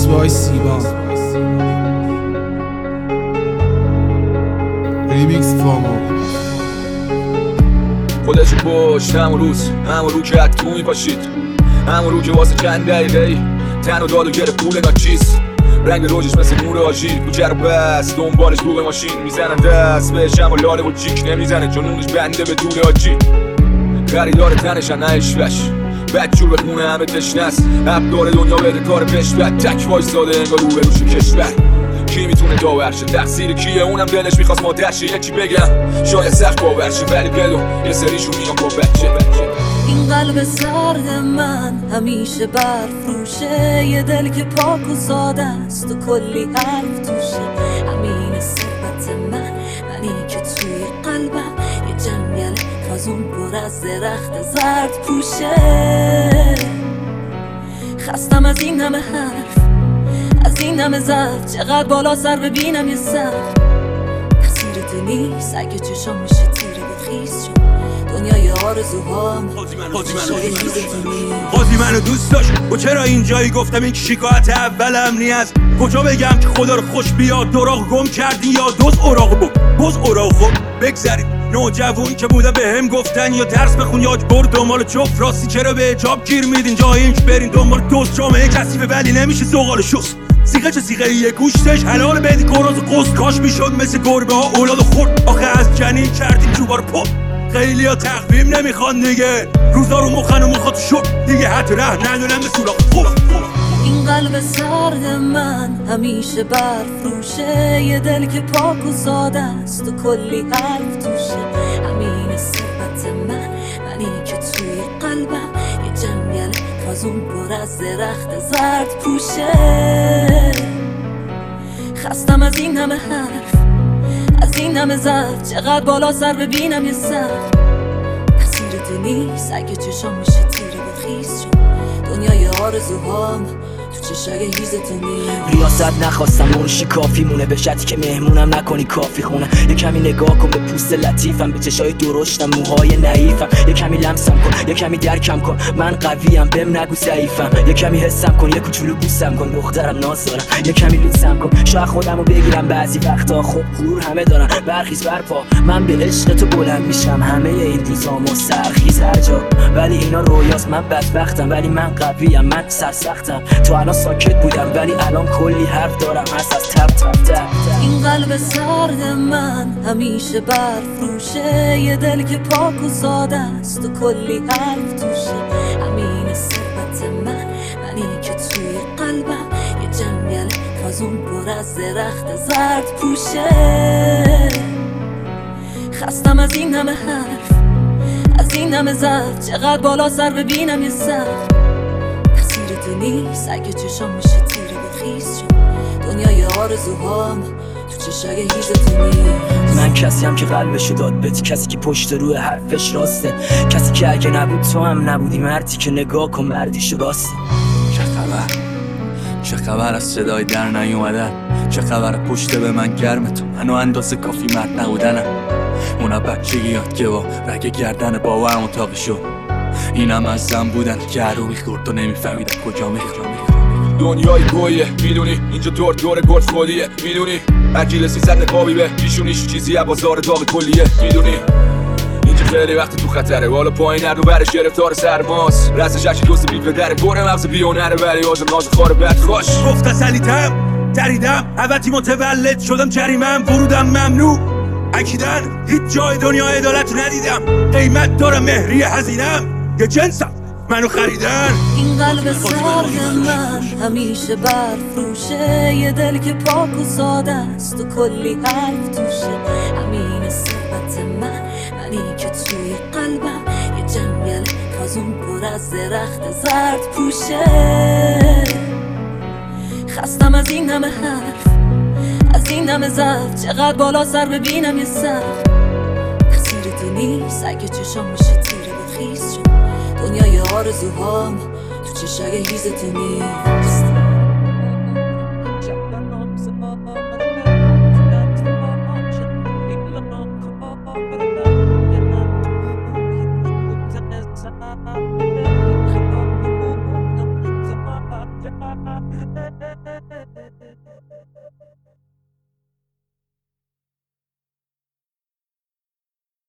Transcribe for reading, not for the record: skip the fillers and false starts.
وای سیبا ریمیکس فامو خودشو پشت همون رو که حد تو میپاشید، همون رو که واسه چند دقیقه تن و داد و گره پول ناچیز. رنگ روزش مثل نور آژیر کوچه رو بس دنبالش رو به ماشین میزنن دست بهش، اما لاله و جیک نمیزنه جنونش بنده به دور آجی. خریدار تنشن نه عشقش، بدجور بخونه همه تشنست. ابدار دنیا بده کار پشت بد تک وایستاده انگار رو به روش کشور. کی میتونه داور شه؟ تقصیر کیه؟ اونم دلش میخواست مادر شه. یکی بگم شاید سخت باور شه، ولی بدون یه سریشون میان با بچه. این قلب سرد من همیشه برفروشه، یه دل که پاک و ساده است و کلی حرف توشه. همین ثروت منی که توی قلبم یه جنگل کازون پر از درخت زرد پوشه. خستم از این همه حرف، از این همه ظرف، چقدر بالا سر ببینم یه سر. تقصیر تو نیست اگه چشام میشه تیره و خیز شد. دنیای آرزوهام قاضی منو دوست داشت و چرا اینجایی؟ گفتم این شکایت اولم نیست. کجا بگم که خدا رو خوش بیاد؟ دراغ گم کردی یا دوز اوراق بز اوراق بگذارید. نوجوون که بوده به هم گفتن یا درس بخون یا برد دنبال جفت راستی. چرا به اجاب گیر میدین جای اینکه برین دنبال دوست؟ جامعه کثیفه ولی نمیشه زغال شست. سیغه چه سیغه یه گوشتش حلال بدی کراز و قصد. کاش میشد مثل گربه ها اولاد خورد. آخه از جنین کردیم جوبار پا. خیلی ها تقویم نمیخوان دیگه، روزا رو مخن و مخاط شد دیگه. حتی ره ندونم به سوراخ خوب. این قلب سرد من همیشه برفروشه، یه دل که پاک و ساده است و کلی حرف توشه. همین ثروت منی که توی قلبم یه جنگل کازون پر از درخت زرد پوشه. خستم از این همه حرف، از این همه ظرف، چقدر بالا سر ببینم یه سر. تقصیر تو نیست اگه چشام میشه تیره و خیز شد. دنیای آرزوهام تو چشای هیزتو نیست. ریاست نخواستم مرشی کافی مونه به شرطی که مهمونم نکنی کافی خونه. یه کمی نگاه کن به پوست لطیفم، به چشای درشتم، موهای نحیفم. یه کمی لمسم کن، یه کمی درکم کن، من قویم بهم نگو ضعیفم. یه کمی حسم کن، یه کوچولو بوسم کن، دخترم ناز دارم. یه کمی لوسم کن، شاید خودمو بگیرم بعضی وقتا. خب غرور همه دارن، برخیز برپا، من به عشق تو بلند میشم. همه این روزامو سرخیز هر جا، ولی اینا رویاست. من بدبختم ولی من قویم، من سرسختم. تو الان ساکت بودم ولی الان کلی حرف دارم، هست از تپ تپ تپ. این قلب سرد من همیشه برفروشه، یه دل که پاک و ساده است و کلی حرف توشه. همین ثروت منی که توی قلبم یه جنگل کازون پر از درخت زرد پوشه. خستم از این همه حرف، از این همه ظرف، چقدر بالا سر ببینم یه سر. تقصیر تو نیست اگه چشام میشه تیره و خیز شد. دنیای آرزوهام تو چشای هیزتو نیست. من کسیم که قلبشو داد بهت، کسی که پشت روی حرفش راسته، کسی که اگه نبود تو هم نبودی، مردی که نگاه کن مردیش راسته. چه خبر از صدای در نیومدن؟ چه خبر پشت به من گرم تو؟ منو اندازه کافی مرد نبودنم. اونا بچگی یاد که با رگ گردن باورم اتاقی شد. اینم از زن بودن که هر رو میخورد و نمیفهمیدن کجا میخورد. دنیای گویه میدونی، اینجا دور گرد خودیه میدونی. اکیل 300 نقابی به پیشونیش چیزی بازار داغ کلیه میدونی. اینجا خیلی وقت تو خطره، بالا پایین هر رو برش گرفتار سرماست. رستش اکی دوست بی پدره، گره مغز بیونره ولی آزم ناز خار بد خوش. گفت تسلیتم تریدم عوضی متولد شدم، جریمم ورودم ممنوع. اکیدن هیچ جای دنیا عدالت ندیدم. قیمت داره مهری هزینم، یه جنسم منو خریدن. این قلب سرد من همیشه برفروشه، یه دل که پاک و ساده است و کلی حرف توشه. همین ثروت منی که توی قلبم یه جنگل کازون پر از درخت زرد پوشه. خستم از این همه حرف، از این همه ظرف، چقدر بالا سر ببینم یه سر. تقصیر تو نیست اگه چشام میشه تیره و خیز شد. دنیای آرزوهام تو چشای هیزتو نیست. شده